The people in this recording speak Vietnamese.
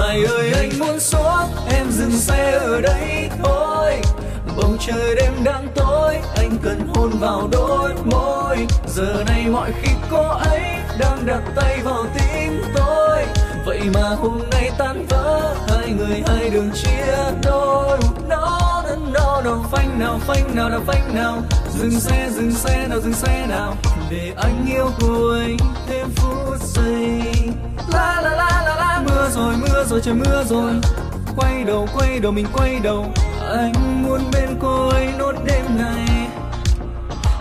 Mai ơi anh muốn xuống, em dừng xe ở đây thôi. Bầu trời đêm đang tối, anh cần hôn vào đôi môi. Giờ này mọi khi cô ấy đang đặt tay vào tim tôi. Vậy mà hôm nay tan vỡ, hai người hai đường chia đôi. No, phanh nào đạp phanh nào. Dừng xe nào, dừng xe nào. Để anh yêu cô ấy thêm phút giây. La la la la la. Mưa rồi trời mưa rồi. Quay đầu mình quay đầu. Anh muốn bên cô ấy nốt đêm này.